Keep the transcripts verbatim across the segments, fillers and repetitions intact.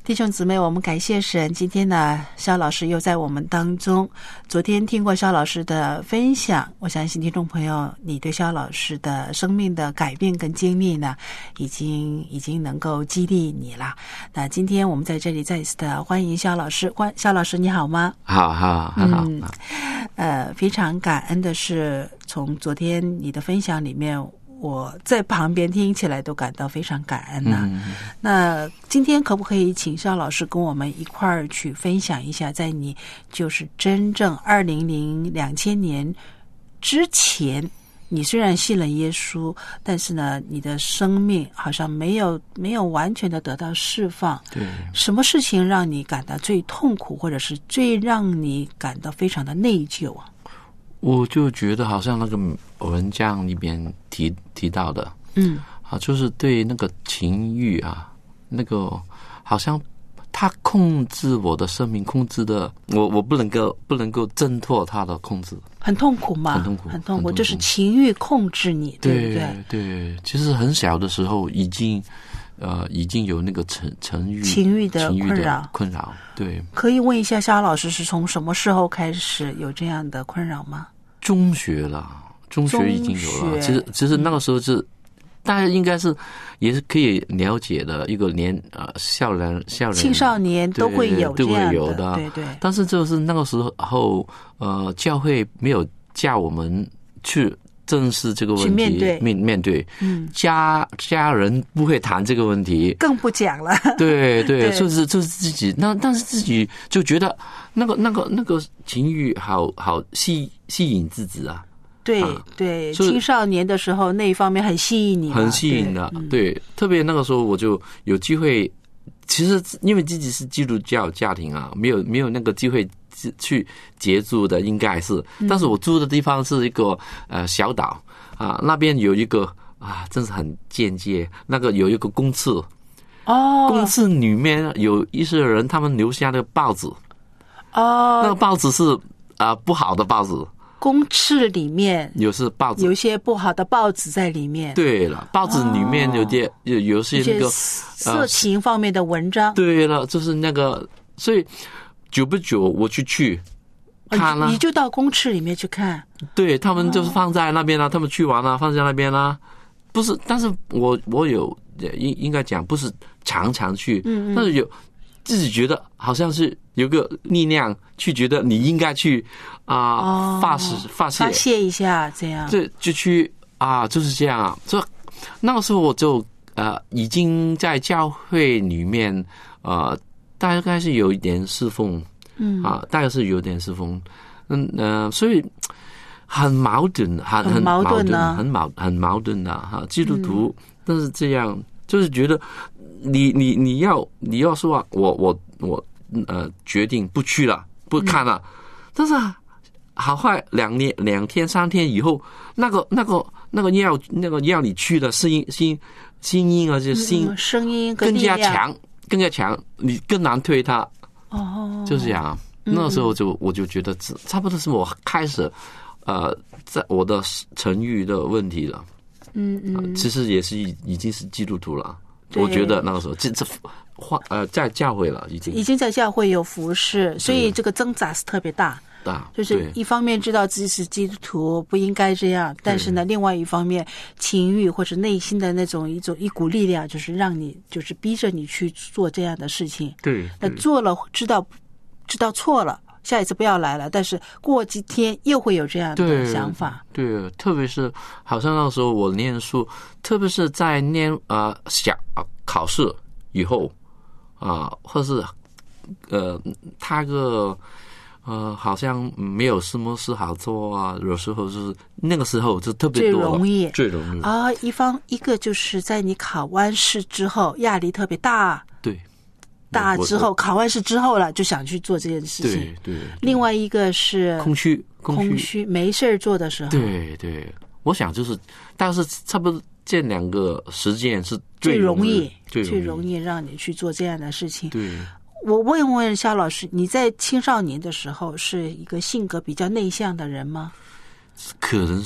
弟兄姊妹，我们感谢神，今天呢肖老师又在我们当中。昨天听过肖老师的分享，我相信听众朋友你对肖老师的生命的改变跟经历呢已经已经能够激励你了。那今天我们在这里再一次的欢迎肖老师。欢肖老师你好吗？ 好好好好、嗯、 呃非常感恩的是，从昨天你的分享里面我在旁边听起来都感到非常感恩呐、啊嗯。那今天可不可以请肖老师跟我们一块儿去分享一下，在你就是真正二零零两千年之前，你虽然信了耶稣，但是呢，你的生命好像没有没有完全的得到释放。 对， 什么事情让你感到最痛苦，或者是最让你感到非常的内疚啊？ 我就觉得好像那个文章里边提提到的， 嗯， 啊，就是对那个情欲啊，那个好像他控制我的生命，控制的我我不能够不能够挣脱他的控制， 很痛苦嘛， 很痛苦， 很痛苦，就是情欲控制你，对不对？ 对，其实很小的时候已经呃已经有那个情情欲情欲的困扰困扰，对。 可以问一下肖老师，是从什么时候开始有这样的困扰吗？ 中学了，中学已经有了。其实，其实那个时候是、嗯、大家应该是也是可以了解的一个年呃校园校园青少年都会有这样的， 都会有的， 对对。 但是就是那个时候，呃，教会没有叫我们去正视这个问题， 面对面面对， 嗯， 家家人不会谈这个问题， 更不讲了。 对对， 对就是就是自己那，但是自己就觉得那个那个那个情欲好好吸吸引自己啊。 对、啊、对，青少年的时候那一方面很吸引你， 很吸引的。对、嗯，对，特别那个时候我就有机会，其实因为自己是基督教家庭啊，没有没有那个机会去接触的，应该是。但是我住的地方是一个呃小岛啊，那边有一个啊，真是很间接，那个有一个公厕哦， 公厕里面有一些人他们留下的报纸哦， 那个报纸是啊、呃、不好的报纸。 公厕里面有是报纸， 有一些不好的报纸在里面。 对了，报纸里面有点、哦、有有些那个色情方面的文章。 呃、对了，就是那个，所以久不久我去去看了、啊哦， 你就到公厕里面去看。 对，他们就是放在那边啊，哦、他们去玩啊，放在那边啊。不是，但是我我有应应该讲不是常常去，嗯嗯，但是有。自己觉得好像是有个力量去觉得你应该去啊、呃哦、发泄发泄发泄一下，这样对，就去啊，就是这样啊。所以那个时候我就呃已经在教会里面呃大概是有一点侍奉，嗯啊，大概是有点侍奉，嗯呃，所以很矛盾，很很矛盾呢，很矛很矛盾的哈。基督徒但是这样，就是觉得。你你你要你要说我我我呃决定不去了不看了，嗯、但是好坏两年两天三天以后，那个那个那个要那个要你去的声音声声音而且声、 嗯、声音更加强更加强，你更难推它哦， 就是这样。 嗯、 那时候就我就觉得差不多是我开始呃在我的成语的问题了， 嗯嗯， 其实也是已经是基督徒了。我觉得那个时候这这换呃在教会了，已经已经在教会有服侍，所以这个挣扎是特别大。 大就是一方面知道自己是基督徒不应该这样，但是呢，另外一方面情欲或者内心的那种一种一股力量，就是让你就是逼着你去做这样的事情。 对， 那做了知道知道错了，下一次不要来了，但是过几天又会有这样的想法。 对，对，特别是好像那时候我念书，特别是在念呃小考试以后啊、呃，或是呃他个呃好像没有什么事好做啊，有时候就是那个时候就特别多， 最容易最容易啊。一方一个就是在你考完试之后压力特别大， 对。 大之后考完试之后了，就想去做这件事情。 对 对, 对。 另外一个是空虚， 空虚，没事做的时候。 对对，我想就是，但是差不多这两个时间是最容易、 最最容易让你去做这样的事情。 对。 我问问肖老师，你在青少年的时候是一个性格比较内向的人吗？ 可能是，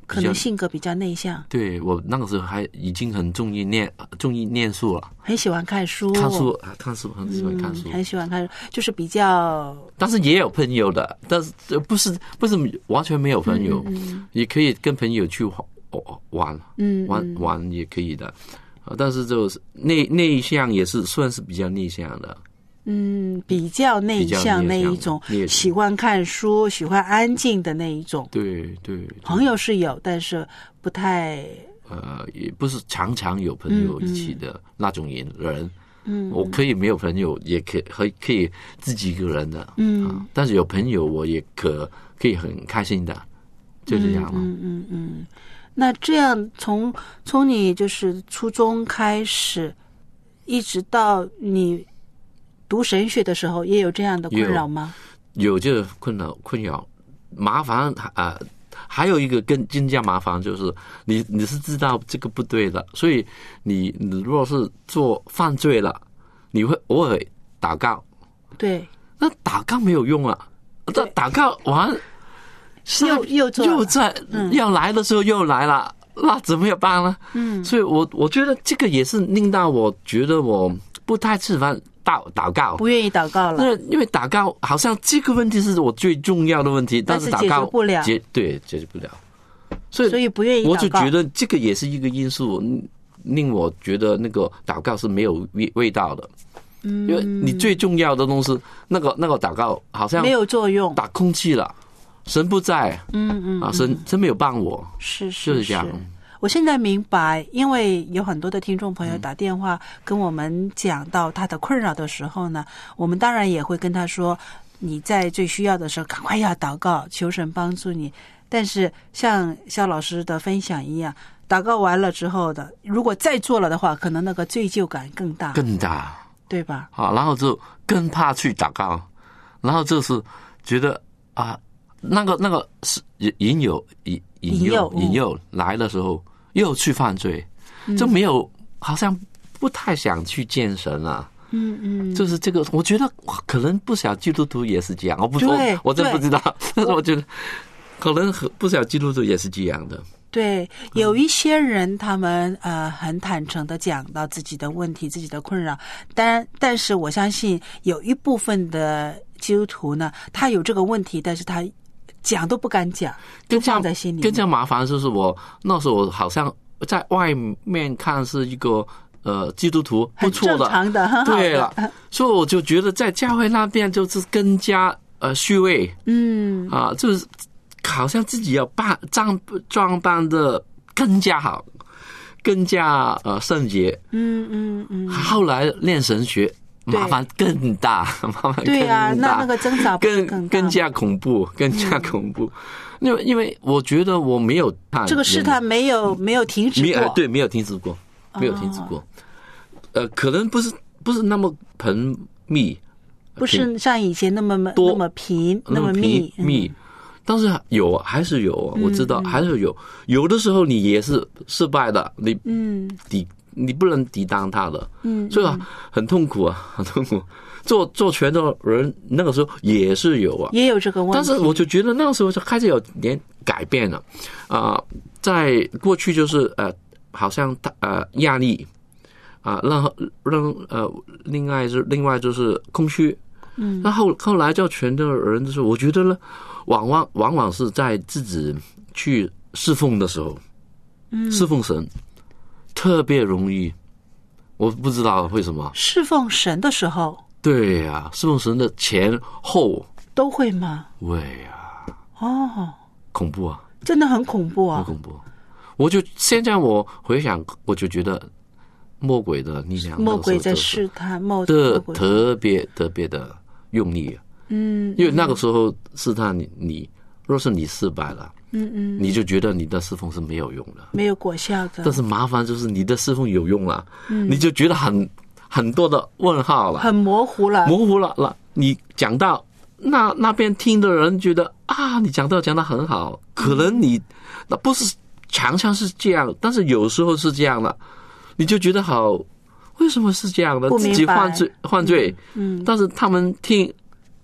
可能性格比较内向。 对，我那个时候还已经很中意念中意念书了， 很喜欢看书， 看书看书很喜欢看书， 嗯、很喜欢看书，就是比较。 但是也有朋友的，但是不是不是完全没有朋友， 嗯嗯、 也可以跟朋友去玩， 嗯， 玩玩也可以的。但是就是内内向也是算是比较内向的。 嗯，比较内向那一种，喜欢看书、喜欢安静的那一种。 对 对, 对， 朋友是有，但是不太呃，也不是常常有朋友一起的那种人。 嗯， 我可以没有朋友，也可以可以可以自己一个人的。 嗯、 啊，但是有朋友，我也可可以很开心的，就这样了。 嗯嗯 嗯, 嗯。那这样从从你就是初中开始，一直到你读神学的时候，也有这样的困扰吗？ 有这个困扰困扰，麻烦啊、呃！还有一个更更加麻烦，就是你你是知道这个不对的，所以你你如果是做犯罪了，你会偶尔祷告。 对， 那祷告没有用啊！这祷告完， 又又做又在、嗯、要来的时候又来了，那怎么办呢？ 嗯， 所以我我觉得这个也是令到我觉得我不太喜欢祷祷告， 不愿意祷告了。 因为祷告好像这个问题是我最重要的问题，但是祷告解决不了， 解对解决不了，所以所以不愿意祷告。 我就觉得这个也是一个因素，令我觉得那个祷告是没有味味道的。嗯，因为你最重要的东西，那个那个祷告好像没有作用， 打空气了，神不在， 嗯 嗯, 嗯啊，神真没有帮我， 是是就是这样。 我现在明白，因为有很多的听众朋友打电话跟我们讲到他的困扰的时候呢，我们当然也会跟他说，你在最需要的时候赶快要祷告，求神帮助你。但是像肖老师的分享一样，祷告完了之后的，如果再做了的话，可能那个罪疚感更大， 更大， 对吧？ 好，然后就更怕去祷告，然后就是觉得啊，那个那个是引诱引引诱引诱来的时候。又去犯罪，就没有、嗯、好像不太想去见神了。 嗯嗯， 就是这个，我觉得可能不少基督徒也是这样。我不说，我真不知道，但是我觉得可能不少基督徒也是这样的。 对，有一些人他们呃很坦诚的讲到自己的问题、自己的困扰，但但是我相信有一部分的基督徒呢，他有这个问题，但是他讲都不敢讲，都放在心里。 更加麻烦就是我那时候好像在外面看是一个呃基督徒不错的， 很正常的，很好的。 对了，所以我就觉得在教会那边就是更加呃虚伪， 嗯啊，就是好像自己要扮装装扮的更加好，更加呃圣洁。 嗯嗯嗯。 后来练神学。麻烦更大，麻烦更大。 对啊，那那个挣扎更更更加恐怖，更加恐怖。嗯、因为因为我觉得我没有看这个试探没有没有停止过， 对，没有停止过，没有停止过。哦、呃，可能不是不是那么频密， 不是像以前那么多那么频那么密密，嗯、但是有还是有，我知道、嗯、还是有。有的时候你也是失败的，你嗯抵。你不能抵挡他的， 嗯， 所以啊，很痛苦啊，很痛苦。做做全的人那个时候也是有啊， 也有这个问题。 但是我就觉得那个时候就开始有点改变了，啊、呃，在过去就是呃，好像呃压力啊，让让呃，另外是另外就是空虚， 嗯， 那后后来叫全的人的时候，我觉得呢，往往往往是在自己去侍奉的时候， 嗯， 侍奉神。特别容易，我不知道为什么。 侍奉神的时候， 对呀、啊，侍奉神的前后都会吗？ 会呀、 啊。哦， 恐怖啊！ 真的很恐怖啊！ 很恐怖。我就现在我回想，我就觉得魔鬼的力量， 魔鬼在试探，魔的特别特别的用力。 嗯， 因为那个时候试探你，你若是你失败了。 嗯嗯， 你就觉得你的侍奉是没有用的， 没有果效的。 但是麻烦就是你的侍奉有用了，嗯，你就觉得很很多的问号了， 很模糊了， 模糊了了。你讲到那那边听的人觉得啊，你讲到讲得很好，可能你那不是常常是这样，但是有时候是这样的，你就觉得好，为什么是这样的？自己犯罪犯罪， 嗯， 但是他们听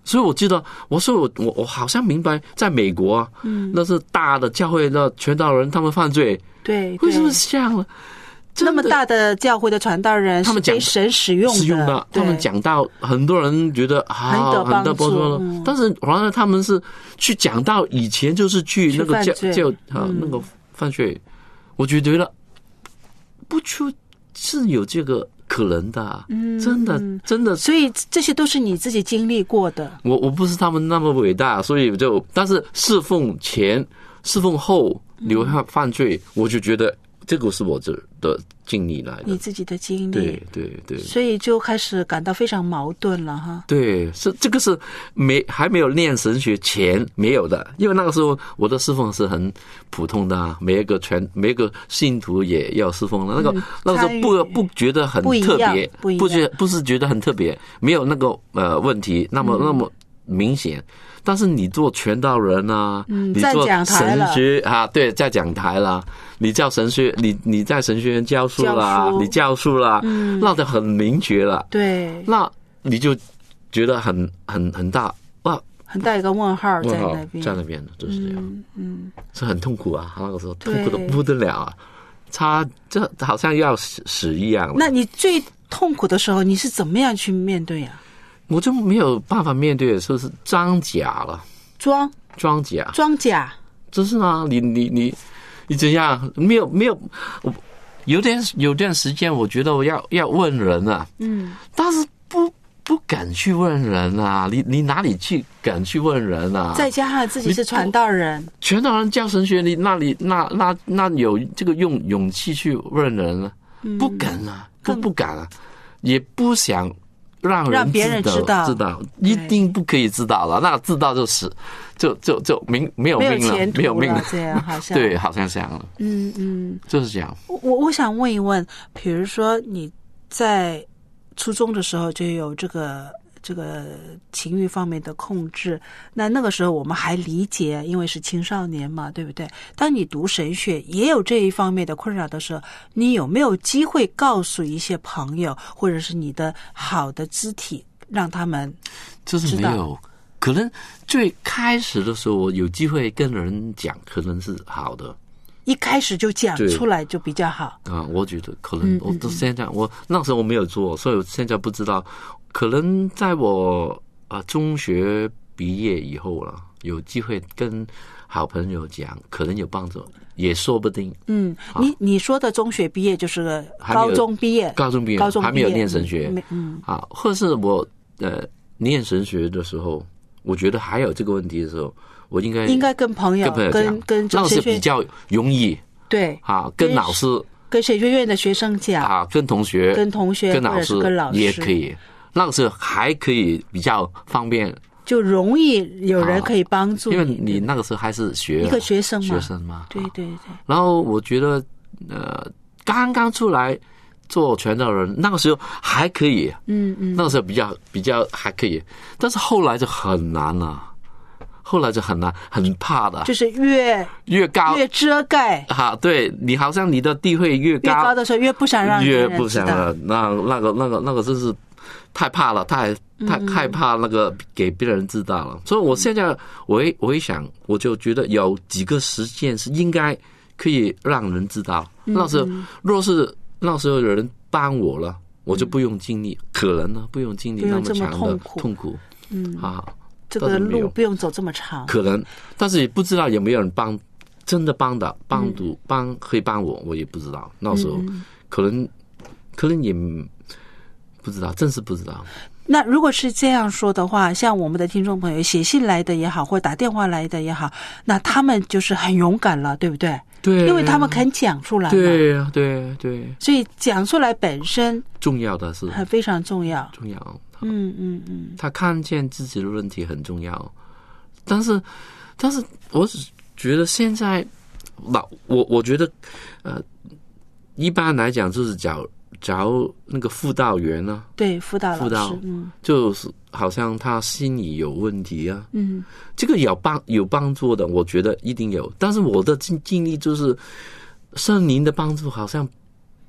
所以我记得，我说我我我好像明白，在美国啊，嗯，那是大的教会的传道人，他们犯罪， 对， 为什么是这样呢？ 那么大的教会的传道人， 他们讲被神使用的， 使用的，他们讲到很多人觉得好很得帮助， 嗯、但是反而他们是去讲到以前就是去那个教教啊、嗯、那个犯罪，我就觉得不出是有这个可能的，嗯，真的真的， 所以这些都是你自己经历过的。 我我不是他们那么伟大，所以就但是侍奉前、侍奉后你会犯罪，嗯、我就觉得。这个是我这的经历来的， 你自己的经历， 对对对， 所以就开始感到非常矛盾了哈。 对，是这个是没还没有念神学前没有的，因为那个时候我的侍奉是很普通的、啊，每一个全每一个信徒也要侍奉的，那个、嗯、那个时候不不觉得很特别， 不不觉不是觉得很特别，没有那个呃问题那么、嗯、那么明显。但是你做传道人啊， 嗯、 你做神学啊，对，在讲台啦，你教神学，你你在神学院教书啦，你教书啦，嗯、那就很明确了。 对， 那你就觉得很很很大哇， 很大一个问号在那边， 在那边就是这样， 嗯，嗯是很痛苦啊，那个时候痛苦的不得了啊，他这好像要死死一样。 那你最痛苦的时候，你是怎么样去面对啊？ 我就没有办法面对的时候是装假了， 装装假， 装假， 就是啊，你你你你怎样？没有没有，我有点有段时间，我觉得我要要问人啊，嗯，但是不不敢去问人啊，你你哪里去敢去问人啊？ 再加上自己是传道人， 传道人教神学，你那里那那那有这个用勇气去问人啊？嗯、不敢啊，不不敢啊，也不想。让人别人知道， 知道一定不可以知道了。那知道就是就就就命没有命了，没有命了， 这样好像对，好像这样了。 嗯嗯， 就是这样。 我我想问一问，比如说你在初中的时候就有这个这个情欲方面的控制，那那个时候我们还理解，因为是青少年嘛，对不对？当你读神学也有这一方面的困扰的时候，你有没有机会告诉一些朋友，或者是你的好的肢体，让他们知道？ 就是没有，可能最开始的时候，我有机会跟人讲，可能是好的。 一开始就讲出来就比较好啊，我觉得可能我都现在、嗯嗯、我那时候我没有做，所以我现在不知道。可能在我啊中学毕业以后了，有机会跟好朋友讲，可能有帮助，也说不定。 嗯，啊、你你说的中学毕业就是个高中毕业， 高中毕业， 高中毕业还没有念神学。 嗯啊，或是我呃念神学的时候，我觉得还有这个问题的时候，我应该应该跟朋友跟朋友跟跟那是比较容易。 对啊，跟老师。 跟神学院的学生讲啊，跟同学、 跟同学、 跟老师、 跟老师也可以，那个时候还可以比较方便， 就容易有人可以帮助你、 啊，因为你那个时候还是学一个学生嘛， 学生嘛， 对对对。 然后我觉得，呃，刚刚出来做传道人，那个时候还可以， 嗯嗯， 那个时候比较比较还可以，但是后来就很难了。后来就很难，很怕的， 就是越越高越遮盖啊，对你好像你的地位越高， 越高的时候越不想让越不想了，那那个那个那个真是太怕了，太太害怕那个给别人知道了。嗯、所以我现在我一我一想，我就觉得有几个实践是应该可以让人知道。嗯、那时候若是那时候有人帮我了，我就不用经历，嗯、可能呢不用经历那么强的痛苦， 痛苦， 嗯啊。 这个路不用走这么长， 可能，但是也不知道有没有人帮，真的帮的帮助帮可以帮我，我也不知道。那时候、嗯、可能可能也不知道，真是不知道。 那如果是这样说的话，像我们的听众朋友写信来的也好，或打电话来的也好，那他们就是很勇敢了，对不对？ 对， 因为他们肯讲出来嘛。 对呀，对对。 所以讲出来本身重要的是很非常重要， 重要。 嗯嗯嗯， 他看见自己的问题很重要，但是，但是我只觉得现在，老我我觉得，呃，一般来讲就是找找那个辅导员呢、啊， 对，辅导老师， 辅导， 嗯， 就是好像他心理有问题啊， 嗯， 这个有帮有帮助的，我觉得一定有，但是我的经经历就是圣灵的帮助好像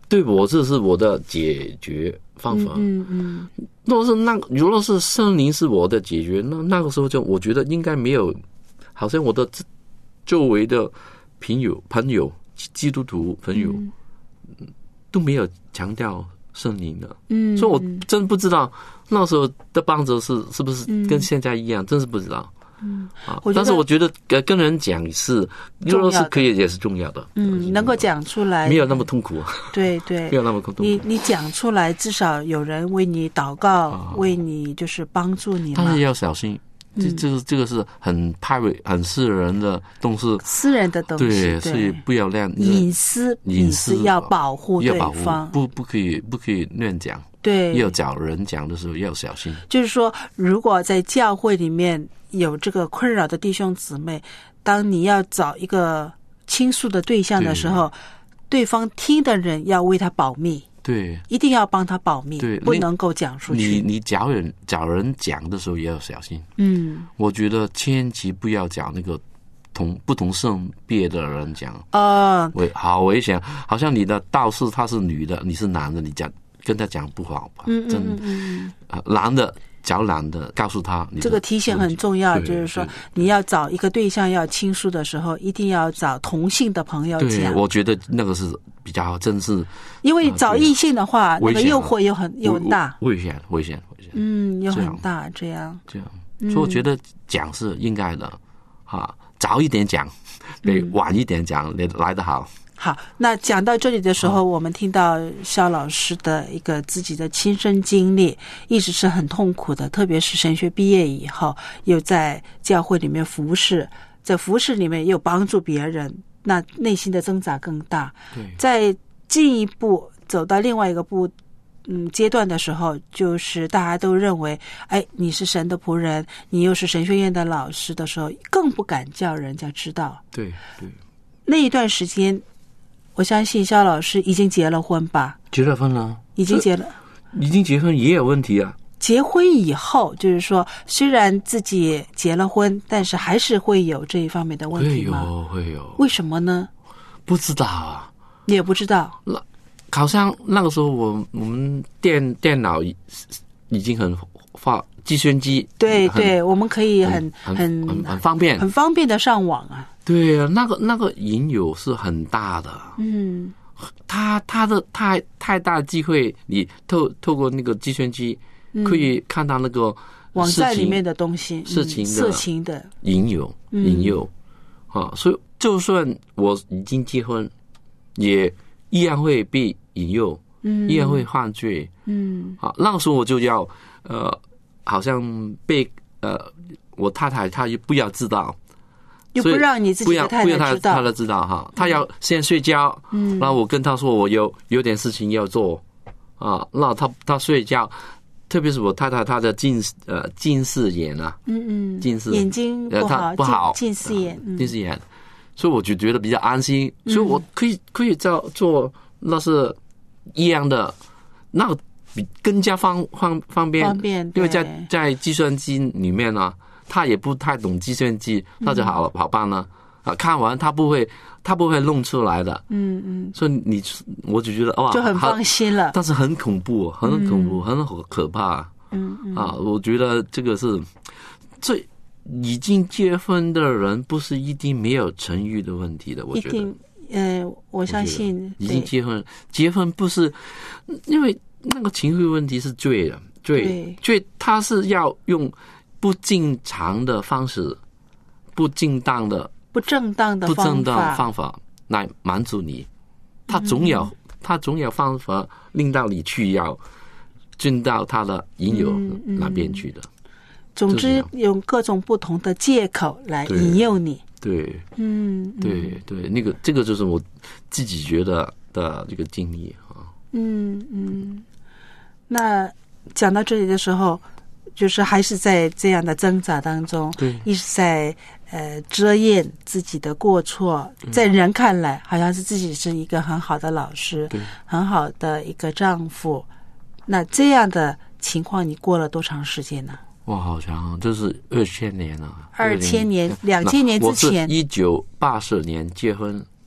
对我这是我的解决方法。 嗯嗯，嗯如果是那如果是圣灵是我的解决，那那个时候就我觉得应该没有，好像我的周围的朋友朋友基督徒朋友、嗯、都没有强调圣灵的。嗯，所以我真不知道那时候的帮助是是不是跟现在一样，嗯、真是不知道。嗯，啊，但是我觉得跟人讲是，如果是可以也是重要的。 嗯，能够讲出来， 没有那么痛苦。 对对， 没有那么痛苦。 你你讲出来，至少有人为你祷告，啊、为你就是帮助你嘛。 但是要小心，这这个这个是很private、很私人的东西， 私人的东西， 对，所以不要乱隐私，隐私要保护对方， 不不可以不可以乱讲。 对， 要找人讲的时候要小心。 就是说，如果在教会里面有这个困扰的弟兄姊妹，当你要找一个倾诉的对象的时候，对, 对方听的人要为他保密， 对， 一定要帮他保密， 对， 不能够讲出去。 你你找人找人讲的时候也要小心。 嗯， 我觉得千万不要找那个同不同性别的人讲， 呃， 危好危险，好像你的道士他是女的，你是男的，你讲跟他讲不好吧？ 嗯嗯嗯嗯，男的。找男的告诉他， 这个提醒很重要，就是说你要找一个对象要倾诉的时候，一定要找同性的朋友讲。 对，我觉得那个是比较真是， 因为找异性的话，那个诱惑又很又很大， 危险危险危险， 嗯，又很大，这样这样，所以我觉得讲是应该的，哈，早一点讲比晚一点讲来得好。 好，那讲到这里的时候，我们听到肖老师的一个自己的亲身经历，一直是很痛苦的，特别是神学毕业以后，又在教会里面服侍，在服侍里面又帮助别人，那内心的挣扎更大。 对， 在进一步走到另外一个步嗯阶段的时候，就是大家都认为，哎，你是神的仆人，你又是神学院的老师的时候，更不敢叫人家知道。 对对， 那一段时间。我相信肖老师已经结了婚吧？ 结了婚了， 已经结了， 已经结婚也有问题啊。 结婚以后，就是说，虽然自己结了婚，但是还是会有这一方面的问题吗？ 会有，会有。 为什么呢？ 不知道啊， 你也不知道。 那好像那个时候我，我们电电脑已经很发，计算机对对，我们可以很很很很很方便， 很方便的上网啊。 对啊，那个那个引诱是很大的， 嗯， 他他的太太大的机会，你透透过那个计算机可以看到那个网站里面的东西， 事情的色情的引诱引诱啊，所以就算我已经结婚，也依然会被引诱，嗯，依然会犯罪，嗯，啊，那个时候我就要呃，好像被呃，我太太她也不要知道。 又不让你自己的太太知道， 不要他他知道哈，他要先睡觉，嗯，然后我跟他说我有有点事情要做，啊，那他他睡觉，特别是我太太她的近呃近视眼啊， 嗯嗯， 近视眼睛不好不好， 近视眼， 嗯、近视眼，所以我就觉得比较安心，所以我可以可以做做那是一样的，那个比更加方方方便， 方便， 因为在在计算机里面呢、啊。他也不太懂计算机，那就好好办了啊！看完他不会，他不会弄出来的。嗯嗯。所以你，我就觉得哇， 就很放心了。 但是很恐怖，很恐怖，嗯、很可怕。嗯嗯。啊，我觉得这个是，这已经结婚的人不是一定没有成育的问题的。我觉得，一定， 呃，我相信已经结婚，结婚不是因为那个情绪问题是罪的，罪罪，他是要用。不正常的方式，不正当的、 不正当的不正当方法来满足你，他总有、嗯、他总有方法令到你去要进到他的引诱那边去的。嗯嗯、 总之，用各种不同的借口来引诱你。 对， 嗯， 对对，那个这个就是我自己觉得的这个经历啊。 嗯嗯，那讲到这里的时候。就是还是在这样的挣扎当中， 对， 一直在呃遮掩自己的过错，在人看来好像是自己是一个很好的老师， 对， 很好的一个丈夫。那这样的情况你过了多长时间呢？ 哇，好长，这是二千年了。 二千年，两千年之前， 一九八四年结婚，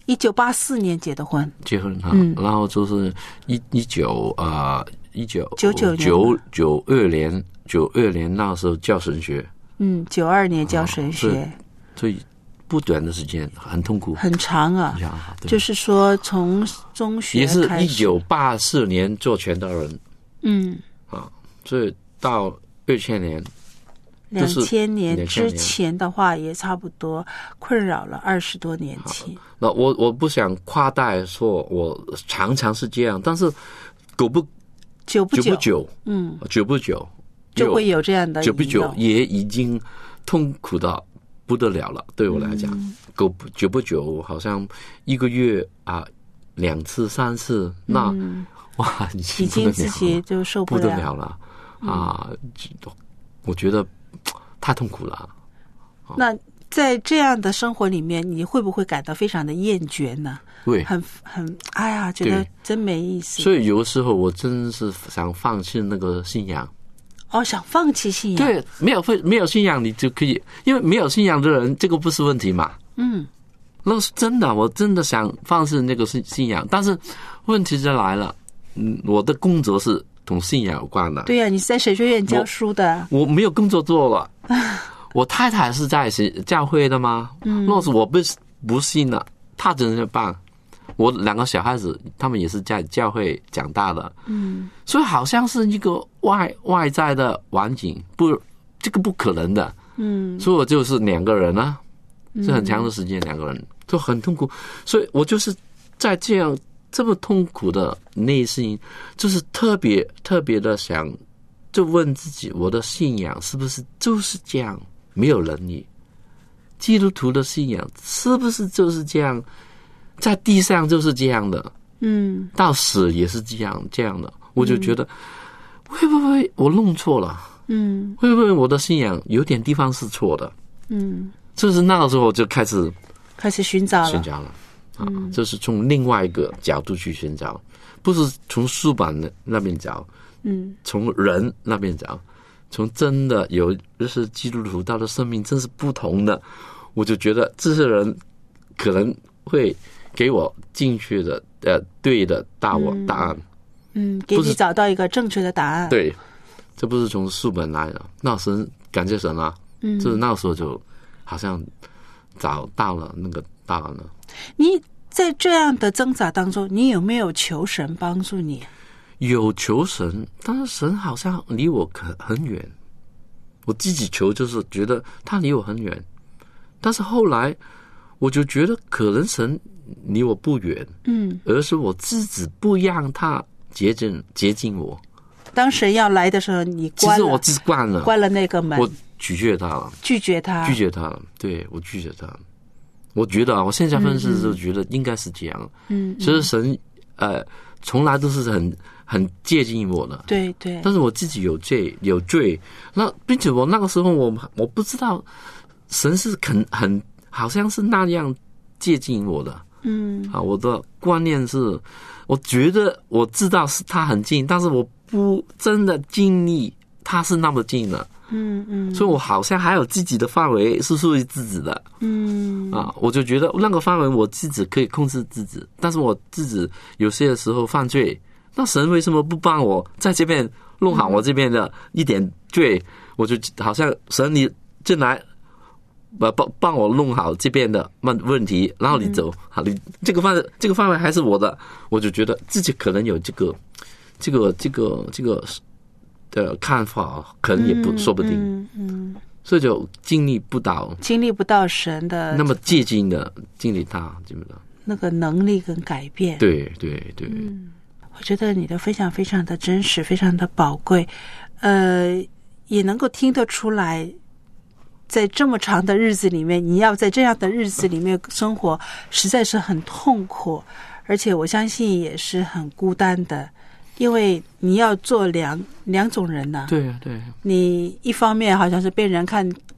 一九八四年结的婚， 结婚哈、 嗯， 然后就是一一九呃一九九九九九二年九二年那时候教神学， 嗯，九二年教神学， 哦、所以不短的时间，很痛苦， 很长啊。就是说，从中学也是一九八四年做传道人， 嗯啊，所以到二千年。 两千年之前的话，也差不多困扰了二十多年期。 那我我不想夸大说，我常常是这样，但是久不久不久不久， 嗯， 久不久就会有这样的久不久，也已经痛苦到不得了了。对我来讲，久、嗯、久不久，好像一个月啊两次三次，那、嗯、哇，已经已经自己就受不了不得了了、嗯、啊！我觉得。太痛苦了。 那在这样的生活里面，你会不会感到非常的厌倦呢？ 会， 很很哎呀，觉得真没意思。 所以有的时候我真是想放弃那个信仰。 哦，想放弃信仰？ 对，没有没有信仰你就可以，因为没有信仰的人，这个不是问题嘛。 嗯， 那是真的，我真的想放弃那个信信仰，但是问题就来了，嗯，我的工作是同信仰有关的。 对呀、啊，你是在神学院教书的， 我, 我没有工作做了。我太太是在教会的吗？嗯，若是我不不信了，她怎么办？我两个小孩子，他们也是在教会长大的， 嗯， 所以好像是一个外外在的环境，不，这个不可能的， 嗯， 所以我就是两个人啊，是很长的时间，两个人就很痛苦，所以我就是在这样这么痛苦的内心，就是特别特别的想。就问自己，我的信仰是不是就是这样没有能力？基督徒的信仰是不是就是这样，在地上就是这样的？ 嗯， 到死也是这样这样的。我就觉得，嗯、会不会我弄错了？ 嗯， 会不会我的信仰有点地方是错的？ 嗯， 就是那个时候就开始开始寻找了， 寻找了啊，嗯、就是从另外一个角度去寻找，不是从书本那边找。 嗯， 从人那边讲，从真的有就是基督徒到的生命真是不同的，我就觉得这些人可能会给我正确的呃对的答我、嗯、答案， 嗯，给你找到一个正确的答案。 对，这不是从书本来的，那神感谢神啊，嗯，就是那时候就好像找到了那个答案了。 你在这样的挣扎当中，你有没有求神帮助你？ 有求神，但是神好像离我很很远。我自己求就是觉得他离我很远，但是后来我就觉得可能神离我不远， 嗯， 而是我自己不让他接近接近我。 当神要来的时候，你关了， 其实我自己关了， 关了那个门， 我拒绝他了， 拒绝他， 拒绝他了。对，我拒绝他。我觉得啊，我现在分析就觉得应该是这样。 嗯， 其实神呃从来都是很。很接近我的， 对对， 但是我自己有罪，有罪。那并且我那个时候我我不知道神是很很好像是那样接近我的， 嗯啊，我的观念是，我觉得我知道是他很近，但是我不真的经历他是那么近的， 嗯嗯， 所以我好像还有自己的范围是属于自己的， 嗯啊，我就觉得那个范围我自己可以控制自己，但是我自己有些时候犯罪。那神为什么不帮我在这边弄好我这边的一点罪？嗯、我就好像神你进来，帮帮我弄好这边的问问题，然后你走，嗯、好，你这个范这个范围还是我的，我就觉得自己可能有这个这个这个这个的看法，可能也不、嗯、说不定， 嗯嗯， 所以就经历不到， 经历不到神的那么接近的经历他，记不得那个能力跟改变， 对对对。 嗯，我觉得你的分享非常的真实，非常的宝贵，呃，也能够听得出来，在这么长的日子里面，你要在这样的日子里面生活，实在是很痛苦，而且我相信也是很孤单的，因为你要做两两种人呢、啊。 对对， 你一方面好像是被人看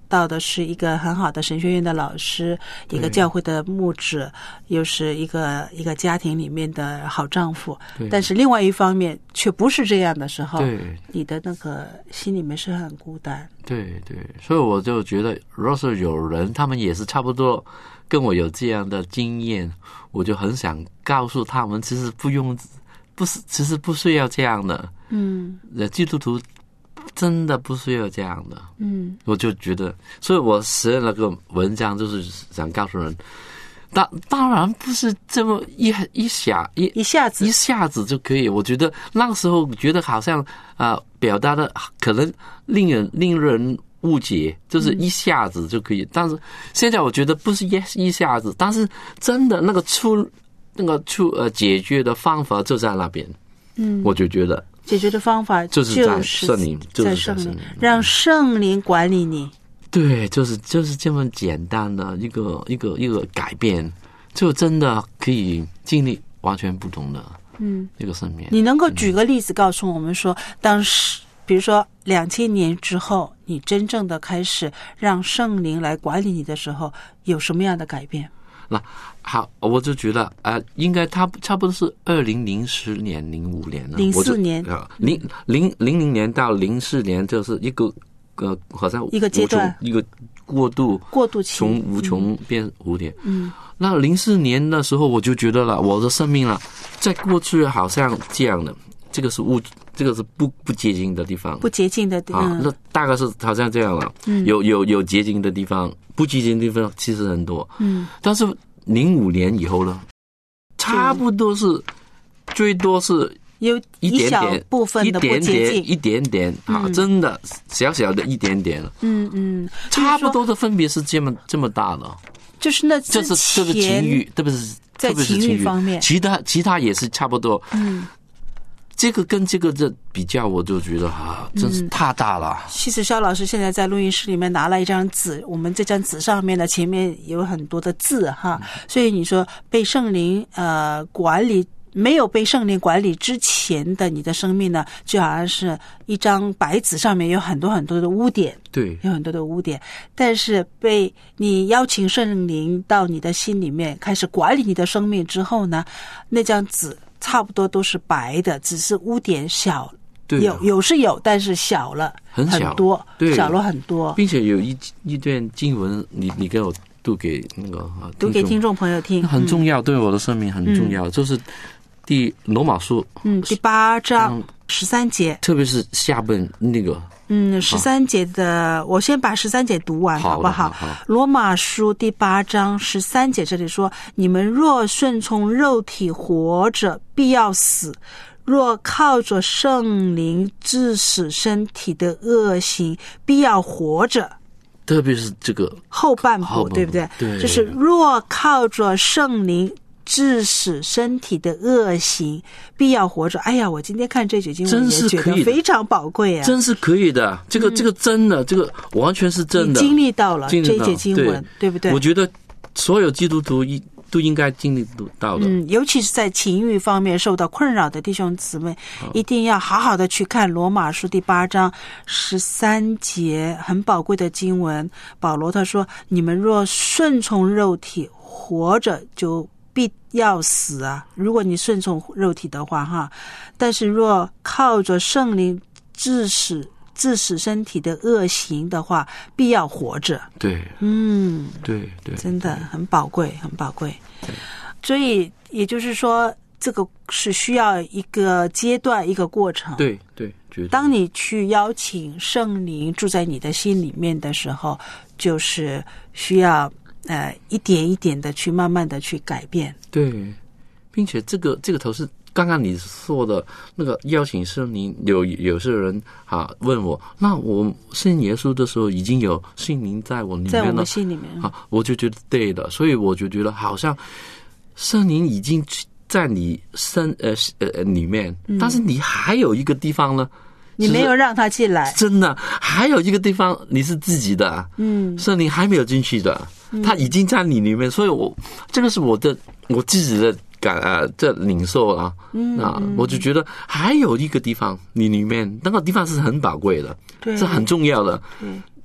到的是一个很好的神学院的老师，一个教会的牧者，又是一个一个家庭里面的好丈夫，但是另外一方面却不是这样的时候， 对， 你的那个心里面是很孤单。 对对，所以我就觉得，如果是有人他们也是差不多跟我有这样的经验，我就很想告诉他们，其实不用，不是，其实不需要这样的。嗯，基督徒真的不需要这样的。嗯，我就觉得，所以我写了个文章，就是想告诉人，当当然不是这么一一下一一下子一下子就可以。我觉得那个时候觉得好像啊、呃，表达的可能令人令人误解，就是一下子就可以。嗯、但是现在我觉得不是一一下子，但是真的那个出那个出呃解决的方法就在那边。嗯，我就觉得解决的方法就是在圣灵， 在圣灵，让圣灵管理你。 对，就是就是这么简单的一个一个一个改变，就真的可以经历完全不同的嗯一个生命。 你能够举个例子告诉我们说，当时比如说两千年之后，你真正的开始让圣灵来管理你的时候，有什么样的改变？ 那好，我就觉得啊、呃，应该他差不多是二零零十年、零五年了， 零四年啊，零零零零年到零四年，就是一个呃，好像一个阶段， 一个过渡过渡期， 从无穷变无点。嗯，那零四年的时候，我就觉得了，我的生命了，在过去好像这样的，这个是无，这个是不不洁净的地方， 不洁净的地方， 啊，那大概是好像这样了。嗯，有有有洁净的地方。不洁净的地方其实很多，嗯，但是零五年以后呢，差不多是最多是有一点点部分的不洁净， 一点点啊，嗯、真的小小的一点点， 嗯嗯， 差不多的分别是这么这么大的， 就是那这是这个情欲，特别是在情欲方面， 其他其他也是差不多，嗯。这个跟这个这比较，我就觉得啊，真是太大了。 嗯、其实肖老师现在在录音室里面拿了一张纸，我们这张纸上面的前面有很多的字哈，嗯、所以你说被圣灵呃管理，没有被圣灵管理之前的你的生命呢，就好像是一张白纸上面有很多很多的污点， 对， 有很多的污点。但是被你邀请圣灵到你的心里面，开始管理你的生命之后呢，那张纸差不多都是白的，只是污点小， 对、啊， 有有是有，但是小了很小很多， 对， 小了很多， 并且有一一段经文，你你给我读给那个啊， 读给听众朋友听， 很重要，嗯、对我的生命很重要，嗯、就是第罗马书， 嗯，第八章十三节， 特别是下半那个。 嗯，十三节的，我先把十三节读完，好不好？ 好好罗马书第八章十三节这里说：“你们若顺从肉体活着，必要死；若靠着圣灵致死身体的恶行，必要活着。” 特别是这个后半部， 后半部对不对？ 对， 就是若靠着圣灵致使身体的恶行，必要活着。哎呀，我今天看这节经文也觉得非常宝贵啊， 真是可以的。这个、嗯、这个真的，这个完全是真的， 你经历到了这一节经文， 对, 对不对？ 我觉得所有基督徒都应该经历到的。 嗯，尤其是在情欲方面受到困扰的弟兄姊妹，嗯、一定要好好的去看罗马书第八章十三节很宝贵的经文。保罗他说：“你们若顺从肉体活着，就必要死啊！如果你顺从肉体的话，哈，但是若靠着圣灵致使致使身体的恶行的话，必要活着。” 对， 嗯， 对对， 真的很宝贵，很宝贵。所以也就是说，这个是需要一个阶段，一个过程。 对对， 当你去邀请圣灵住在你的心里面的时候，就是需要。呃，一点一点的去慢慢的去改变， 对，并且这个这个头是刚刚你说的那个邀请圣灵，有有些人啊问我，那我信耶稣的时候已经有圣灵在我里面了， 在我们心里面啊，我就觉得对的，所以我就觉得好像圣灵已经在你身呃呃里面，嗯、但是你还有一个地方呢。 你没有让他进来， 真的还有一个地方你是自己的，嗯，圣灵还没有进去的，嗯、他已经在你里面，所以我这个是我的我自己的感啊，这领受啊，嗯啊，我就觉得还有一个地方你里面那个地方是很宝贵的， 对， 是很重要的，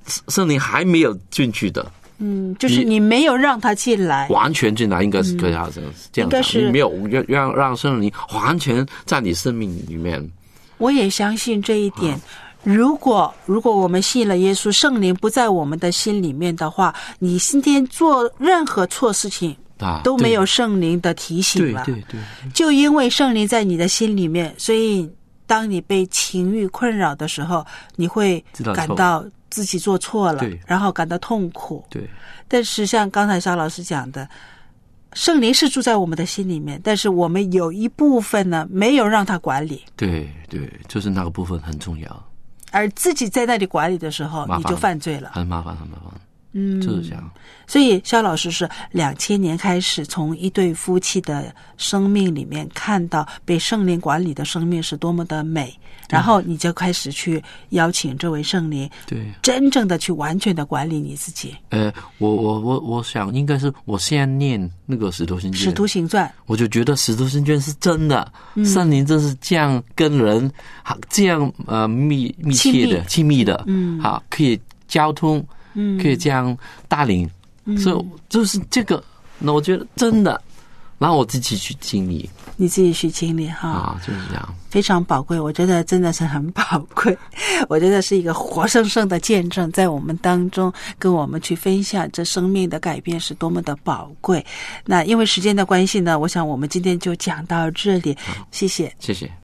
圣灵还没有进去的。 嗯，就是你没有让他进来， 完全进来，应该是可以这样这样讲，你没有让让圣灵完全在你生命里面。 我也相信这一点。啊、如果如果我们信了耶稣，圣灵不在我们的心里面的话，你今天做任何错事情都没有圣灵的提醒了。 对对 对, 对， 就因为圣灵在你的心里面，所以当你被情欲困扰的时候，你会感到自己做错了，然后感到痛苦。 对， 但是像刚才肖老师讲的，圣灵是住在我们的心里面，但是我们有一部分呢没有让他管理。 对对，就是那个部分很重要。 而自己在那里管理的时候，你就犯罪了， 很麻烦，很麻烦。 嗯， 就是这样。 所以肖老师是两千年开始，从一对夫妻的生命里面看到被圣灵管理的生命是多么的美，然后你就开始去邀请这位圣灵， 对，真正的去完全的管理你自己。 呃，我我我我想应该是我现在念那个《使徒行传》，《 使徒行传》， 我就觉得《使徒行传》是真的，嗯、圣灵真是这样跟人，这样呃密密切的、亲密的，嗯，好，可以交通。嗯，可以这样带领，嗯、所以就是这个，那我觉得真的，然后我自己去经历， 你自己去经历哈， 啊，就是这样， 非常宝贵，我觉得真的是很宝贵，我觉得是一个活生生的见证，在我们当中跟我们去分享这生命的改变是多么的宝贵。那因为时间的关系呢，我想我们今天就讲到这里，谢谢， 谢谢。